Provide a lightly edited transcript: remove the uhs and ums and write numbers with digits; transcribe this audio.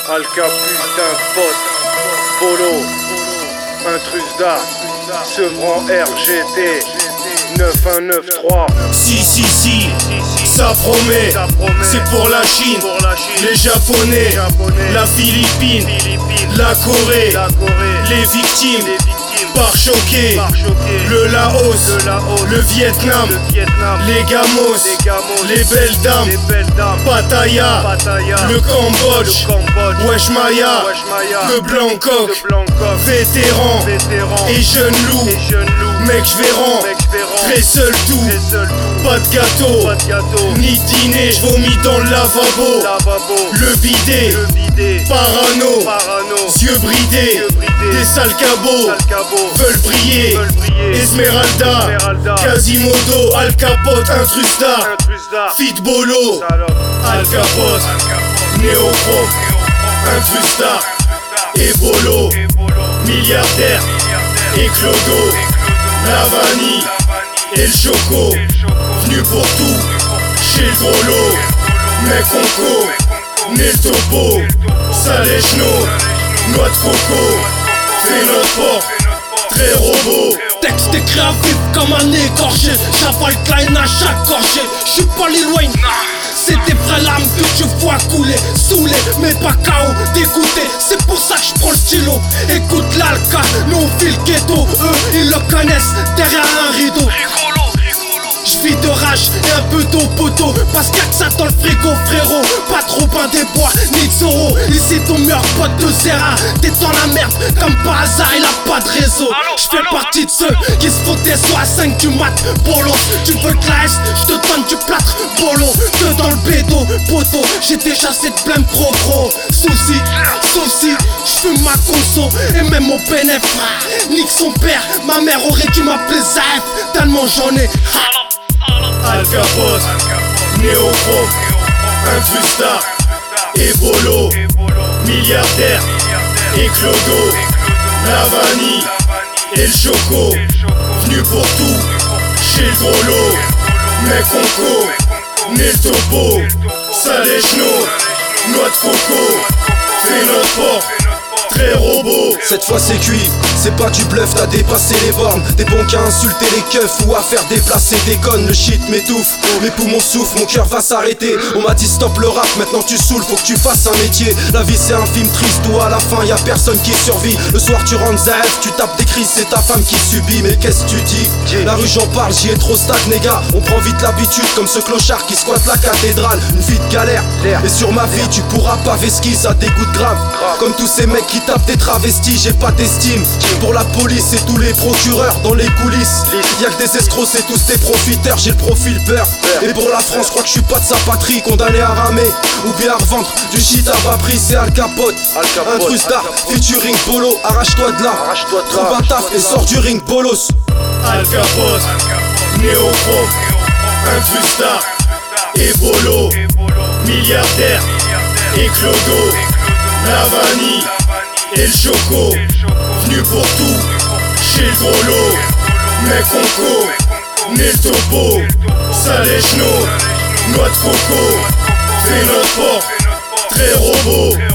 Alka putain pote, Bolo, intrus d'art, Sevran RGT, 9193. Si, ça promet, c'est pour la Chine, les Japonais, la Philippine, la Corée, les victimes, pare-choqués, le Laos, le Vietnam, les Gamos, les belles dames, Pattaya, le Cambodge, Wesh Maya, le Bangkok, vétérans et jeunes loups, mec j'véran, très seul tout, pas de gâteau, ni dîner, j'vomis dans le lavabo, le bidet, parano, yeux bridés, des sales cabots, veulent briller, Esmeralda, Quasimodo, Al Capote, intrus d'art, Fit Bolo, Al Capote, Néochrome, intrus d'art, et Bolo, milliardaire, et Clodo, la vanille, et le choco, venu pour tout, chez le gros lot, mec conco, né le topo, Salèche-no, noix de coco, fait notre porte, très robot. Texte écrit à vif comme un égorgé, j'avale Klein à chaque gorgée, j'suis pas l'éloigne. C'est des vraies larmes que tu vois couler, saoulé, mais pas KO, dégoûté. C'est pour ça que j'prends le stylo. Écoute l'alca, nous on file le ghetto. Eux, ils le connaissent derrière un rideau. J'vis de rage et un peu d'eau poteau, parce qu'il y a que ça dans le frigo frérot. Pas trop bain des bois, ni de Zoro. Ici ton meilleur pote de Zera. T'es dans la merde, comme par hasard il a pas de réseau. J'fais partie de ceux qui se font des soins à 5 du mat. Bolo, tu veux de la S, j'te donne du plâtre. Bolo, deux dans le bédo, poteau. J'ai déjà cette blême trop gros. Souci, j'fume ma conso et même mon bénéf. Nique son père, ma mère aurait dû m'appeler Zaef, tellement j'en ai. Al Capote, Néochrome, intrus d'art, et Bolo, milliardaire, et Clodo, la vanille, et le choco, venu pour tout, chez le gros lot, mec conco, né le topo, Salèche-no, noix de coco, fait notre porte, très robot. Cette fois c'est cuit, c'est pas du bluff, t'as dépassé les bornes. Des bons qu'à insulter les keufs ou à faire déplacer des connes. Le shit m'étouffe, mes poumons souffrent, mon cœur va s'arrêter. On m'a dit stop le rap, maintenant tu saoules, faut que tu fasses un métier. La vie c'est un film triste où à la fin y'a personne qui survit. Le soir tu rentres ZF, tu tapes des crises, c'est ta femme qui subit. Mais qu'est-ce que tu dis? La rue j'en parle, j'y ai trop stagné gars. On prend vite l'habitude comme ce clochard qui squatte la cathédrale. Une vie de galère, et sur ma vie tu pourras pas vesquiller, ça dégoûte grave. Comme tous ces mecs qui tapent des travestis, j'ai pas d'estime pour la police et tous les procureurs dans les coulisses. Y'a que des escrocs, c'est tous des profiteurs, j'ai le profil peur. Et pour la France, crois que je suis pas de sa patrie, condamné à ramer ou bien à revendre du shit à bas prix. C'est Al Capote, intrus d'art, featuring Bolo, arrache-toi de là, trouve un taf et sors du ring bolos. Al Capote, Néochrome, intrus d'art, et Bolo, milliardaire, et Clodo, la vanille, et le choco, venu pour tout, chez le gros lot, mec conco, né le topo, Salèche-no, noix de coco, fait notre porte, très robot.